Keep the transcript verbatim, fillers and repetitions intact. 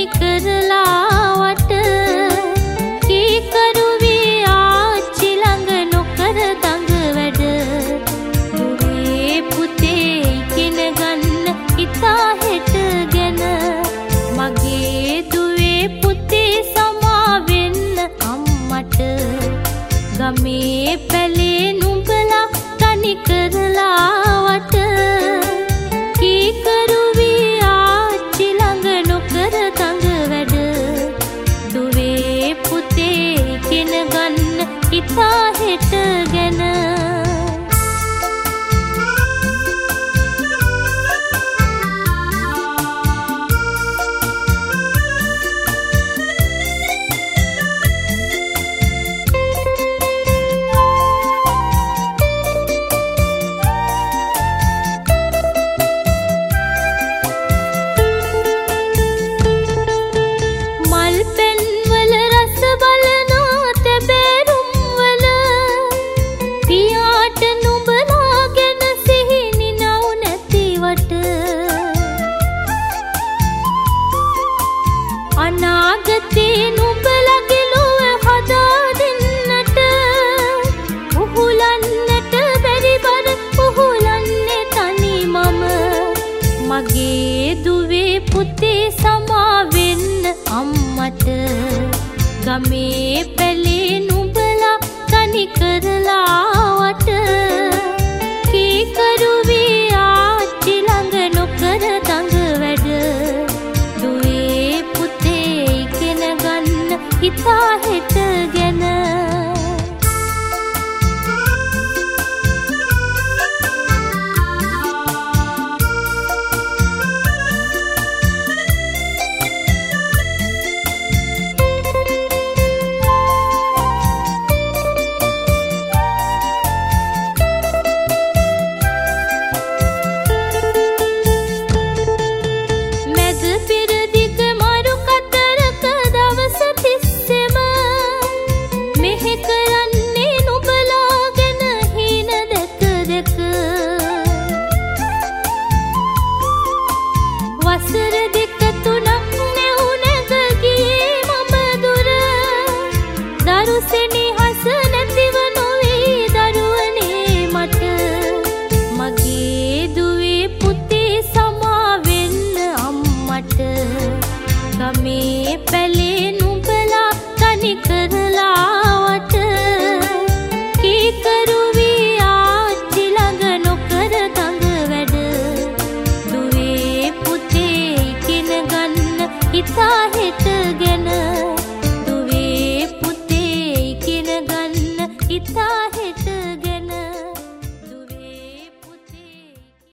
කරලා වට කී කරුවි ආච්චි ළඟ නොකර දඟ වැඩ දුවේ පුතේ ඉගෙන ගන්න ඉතා හෙට ගැන මගේ දුවේ පුතේ සමා වෙන්න අම්මට ගමේ පැලේ නුඹලා තනි කරලා වට කී කරුවි ආච්චි ළඟ නොකර දඟ වැඩ දුවේ පුතේ ඉගෙන ගන්න ඉතා හෙට ගැන අනාගතේ නුඹලගේ ලොව හදා දෙන්නට උහුලන්නට බැරි බර උහුලන්නේ තනි මම මගේ දුවේ පුතේ සමා වෙන්න අම්මට ගමේ පැලේ නුඹලා තනි කරලා වට කී කරුවි ආච්චි ළඟ නොකර දඟ වැඩ ඉතා හෙට ගැන වසර දෙක තුනක් නෙවුනක ගියේ මම දුර දරුසෙනි හස නැතිව නොවේ දරුවනේ මට මගේ දුවේ පුතේ සමා වෙන්න අම්මට ගමේ පැලේ නුඹලා තනි කරලා වට කී කරුවි ආච්චි ළඟ නොකර දඟ වැඩ ඉතා හෙට